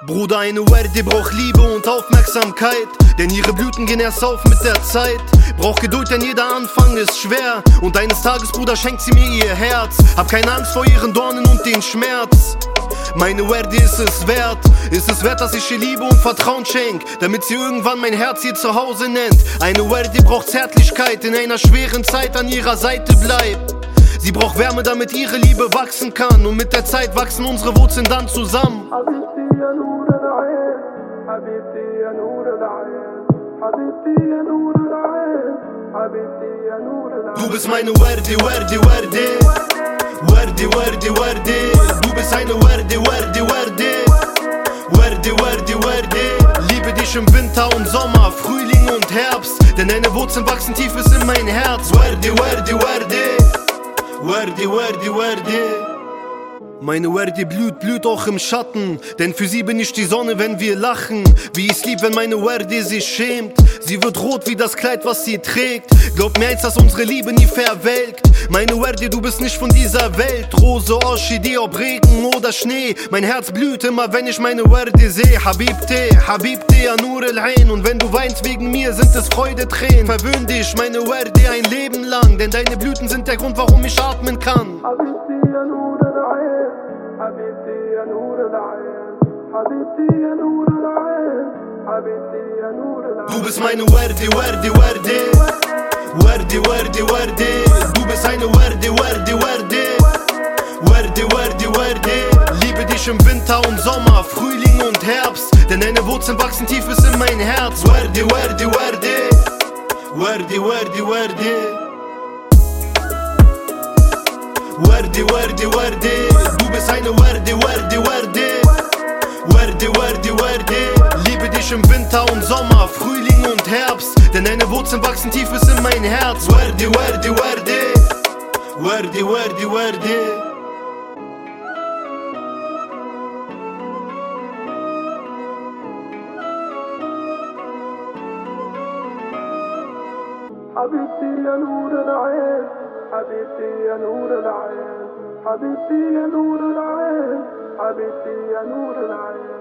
Bruder, eine Werde braucht Liebe und Aufmerksamkeit, denn ihre Blüten gehen erst auf mit der Zeit. Braucht Geduld, denn jeder Anfang ist schwer, und eines Tages, Bruder, schenkt sie mir ihr Herz. Hab keine Angst vor ihren Dornen und den Schmerz. Meine Werde ist es wert, dass ich ihr Liebe und Vertrauen schenk, damit sie irgendwann mein Herz ihr Zuhause nennt. Eine Werde braucht Zärtlichkeit, in einer schweren Zeit an ihrer Seite bleibt. Sie braucht Wärme, damit ihre Liebe wachsen kann, und mit der Zeit wachsen unsere Wurzeln dann zusammen. Du bist meine Werde, Werde, Werde. Werde, Werde, Werde. Du bist eine Werde, Werde, Werde. Werde, Werde, Werde. Liebe dich im Winter und Sommer, Frühling und Herbst, denn deine Wurzeln wachsen tief bis in mein Herz. Werde, Werde, Werde. Werde, Werde, Werde. Meine Werde blüht auch im Schatten, denn für sie bin ich die Sonne, wenn wir lachen. Wie ich's lieb, wenn meine Werde sich schämt. Sie wird rot wie das Kleid, was sie trägt. Glaub mir eins, dass unsere Liebe nie verwelkt. Meine Werde, du bist nicht von dieser Welt. Rose, Orchidee, ob Regen oder Schnee. Mein Herz blüht immer, wenn ich meine Werde sehe. Habibti, Habibti, Nur al-Ain. Und wenn du weinst wegen mir, sind es Freudetränen. Verwöhn dich, meine Werde, ein Leben lang, denn deine Blüten sind der Grund, warum ich atmen kann. Du bist meine Werde, Werde, Werde. Werde, Werde, Werde. Du bist eine Werde, Werde, Werde. Werde, Werde, Werde. Liebe dich im Winter und Sommer, Frühling und Herbst, denn deine Wurzeln wachsen tief bis in mein Herz. Werde, Werde, Werde. Werde, Werde, Werde. Werde, Werde, Werde. Du bist eine Werde, Werde, Werde. Werde, Werde, Werde. Liebe dich im Winter und Sommer, Frühling und Herbst, denn deine Wurzeln wachsen tief bis in mein Herz. Werde, Werde, Werde. Werde, Werde, Werde. حبيبتي يا نور العين حبيبتي يا نور العين حبيبتي يا نور العين حبيبتي يا نور العين